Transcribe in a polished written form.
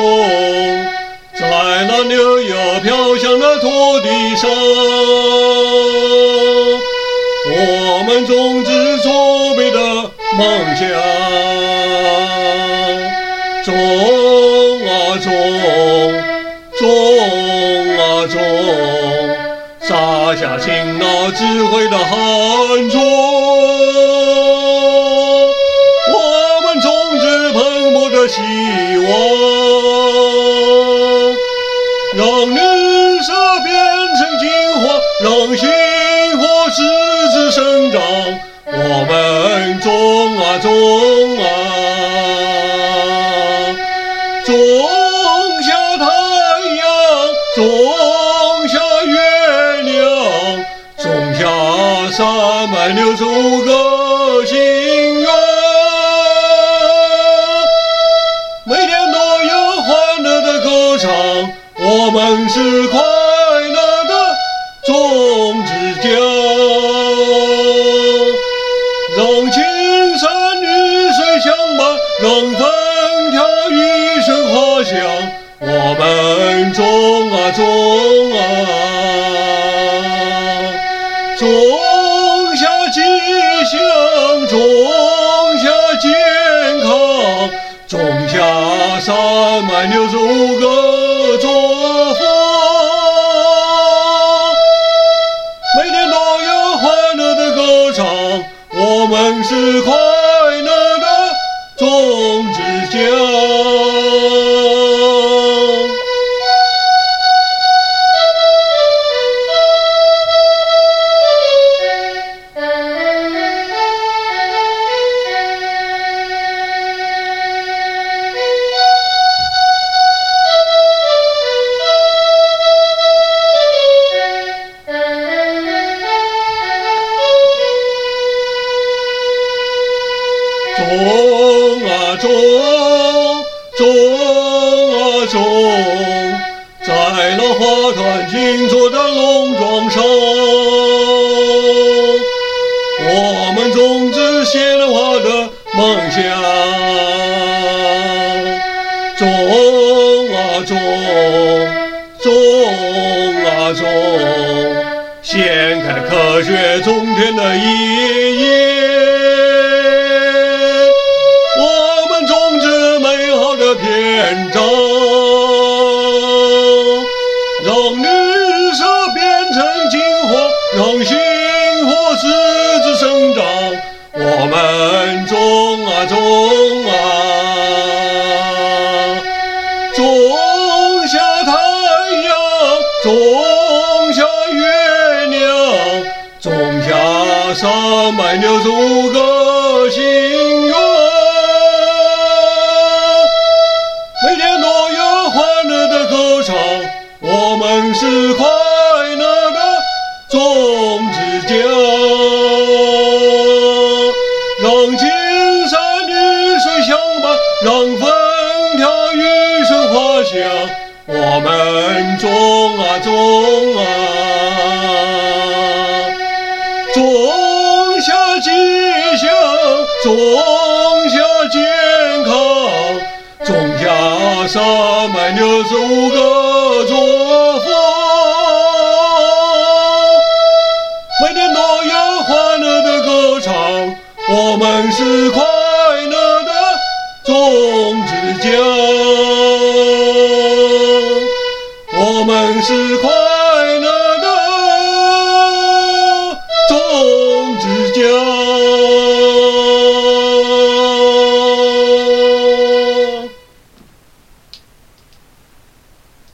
在那牛油飘香的土地上，我们种植卓别的梦想，种啊种，种啊种，撒下勤劳智慧的汗珠。我们种植蓬勃的希望，让绿色变成金黄，让星火矢志生长。我们种啊种啊，种下太阳，种下月亮，种下365个心愿。每天都有欢乐的歌唱，我们是快乐的种植家。让青山绿水相伴，让风调雨顺花香。我们种啊种啊，种下吉祥，种下健康，种下365个祝福。每天都有欢乐的歌唱，我们是快乐的种植家。种啊种，种啊种，在那花团锦簇的农庄上，我们种植鲜花的梦想。种啊种，种啊种，掀开科学种田的意义。篇章，让绿色变成金黄，让星火矢志生长。我们种啊种啊，种下太阳，种下月亮，种下365个心愿。每天都有欢乐的歌唱，我们是快乐的种植家。让青山绿水相伴，让风调雨顺花香。我们种啊种啊，种下吉祥，种下健康，种下365个祝福。每天都有欢乐的歌唱，我们是快